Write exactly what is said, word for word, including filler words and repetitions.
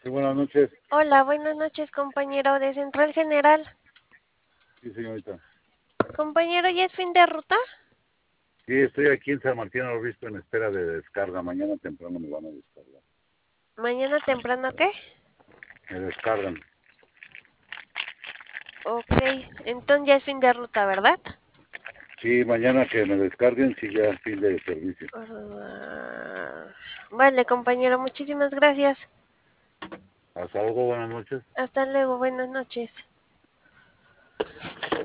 Sí, buenas noches. Hola, buenas noches, compañero de Central General. Sí, señorita. Compañero, ¿ya es fin de ruta? Sí, estoy aquí en San Martín Obispo en espera de descarga. Mañana temprano me van a descargar. ¿Mañana temprano qué? Me descargan. Ok, entonces ya es fin de ruta, ¿verdad? Sí, mañana que me descarguen, sí, ya fin de servicio. Ah, Vale, compañero, muchísimas gracias. Hasta luego, buenas noches. Hasta luego, buenas noches.